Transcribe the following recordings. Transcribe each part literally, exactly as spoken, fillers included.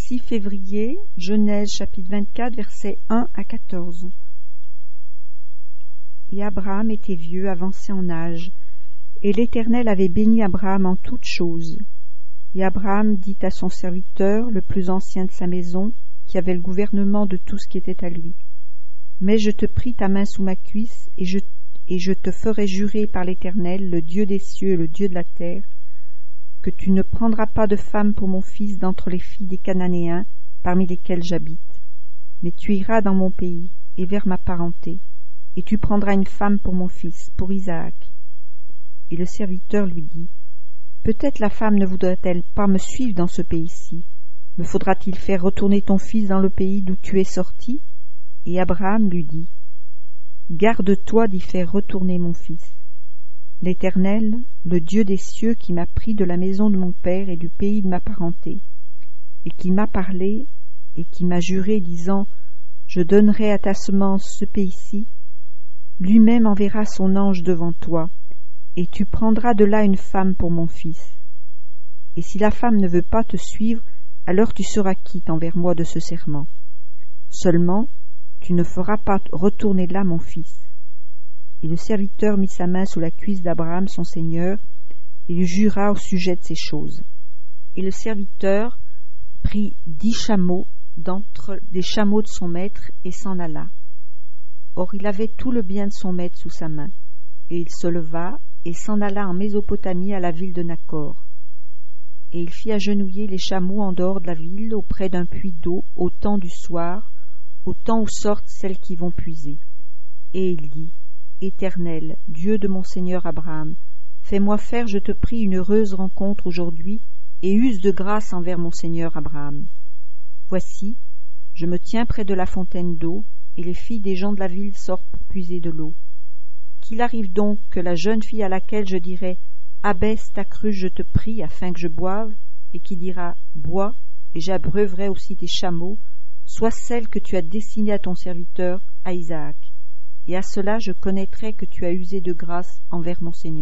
six février, Genèse chapitre vingt-quatre, versets un à quatorze. Et Abraham était vieux, avancé en âge, et l'Éternel avait béni Abraham en toutes choses. Et Abraham dit à son serviteur, le plus ancien de sa maison, qui avait le gouvernement de tout ce qui était à lui, « Mais je te prie ta main sous ma cuisse, et je, et je te ferai jurer par l'Éternel, le Dieu des cieux et le Dieu de la terre, que tu ne prendras pas de femme pour mon fils d'entre les filles des Cananéens, parmi lesquels j'habite, mais tu iras dans mon pays et vers ma parenté, et tu prendras une femme pour mon fils, pour Isaac. » Et le serviteur lui dit, « Peut-être la femme ne voudrait-elle pas me suivre dans ce pays-ci? Me faudra-t-il faire retourner ton fils dans le pays d'où tu es sorti ?» Et Abraham lui dit, « Garde-toi d'y faire retourner mon fils. L'Éternel, le Dieu des cieux, qui m'a pris de la maison de mon père et du pays de ma parenté, et qui m'a parlé et qui m'a juré, disant, « Je donnerai à ta semence ce pays-ci, lui-même enverra son ange devant toi, et tu prendras de là une femme pour mon fils. Et si la femme ne veut pas te suivre, alors tu seras quitte envers moi de ce serment. Seulement, tu ne feras pas retourner là mon fils. » Et le serviteur mit sa main sous la cuisse d'Abraham son seigneur, et lui jura au sujet de ces choses. Et le serviteur prit dix chameaux d'entre les chameaux de son maître, et s'en alla. Or il avait tout le bien de son maître sous sa main. Et il se leva, et s'en alla en Mésopotamie à la ville de Nakor. Et il fit agenouiller les chameaux en dehors de la ville, auprès d'un puits d'eau, au temps du soir, au temps où sortent celles qui vont puiser. Et il dit, « Éternel, Dieu de mon seigneur Abraham, fais-moi faire, je te prie, une heureuse rencontre aujourd'hui, et use de grâce envers mon seigneur Abraham. Voici, je me tiens près de la fontaine d'eau, et les filles des gens de la ville sortent pour puiser de l'eau. Qu'il arrive donc que la jeune fille à laquelle je dirai, abaisse ta cruche, je te prie, afin que je boive, et qui dira, bois, et j'abreuverai aussi tes chameaux, soit celle que tu as destinée à ton serviteur, à Isaac. Et à cela je connaîtrai que tu as usé de grâce envers mon Seigneur. »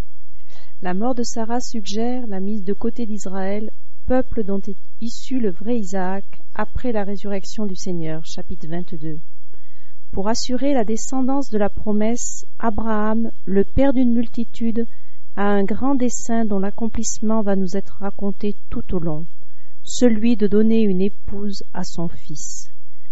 La mort de Sarah suggère la mise de côté d'Israël, peuple dont est issu le vrai Isaac, après la résurrection du Seigneur, chapitre vingt-deux. Pour assurer la descendance de la promesse, Abraham, le père d'une multitude, a un grand dessein dont l'accomplissement va nous être raconté tout au long, celui de donner une épouse à son fils.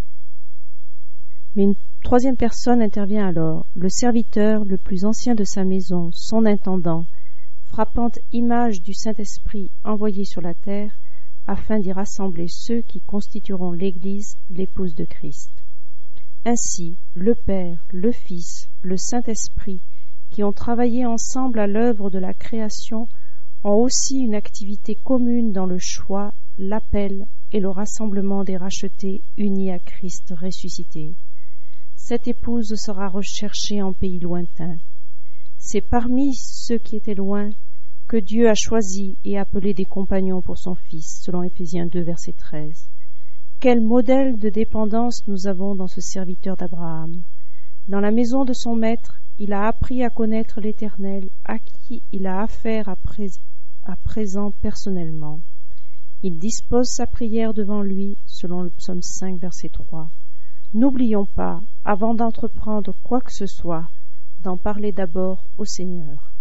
Mais une troisième personne intervient alors, le serviteur le plus ancien de sa maison, son intendant, frappante image du Saint-Esprit envoyé sur la terre, afin d'y rassembler ceux qui constitueront l'Église, l'épouse de Christ. Ainsi, le Père, le Fils, le Saint-Esprit, qui ont travaillé ensemble à l'œuvre de la création, ont aussi une activité commune dans le choix, l'appel et le rassemblement des rachetés unis à Christ ressuscité. Cette épouse sera recherchée en pays lointain. C'est parmi ceux qui étaient loin que Dieu a choisi et appelé des compagnons pour son Fils, selon Éphésiens deux, verset treize. Quel modèle de dépendance nous avons dans ce serviteur d'Abraham. Dans la maison de son maître, il a appris à connaître l'Éternel, à qui il a affaire à, pré- à présent personnellement. Il dispose sa prière devant lui, selon le psaume cinq, verset trois. N'oublions pas, avant d'entreprendre quoi que ce soit, d'en parler d'abord au Seigneur.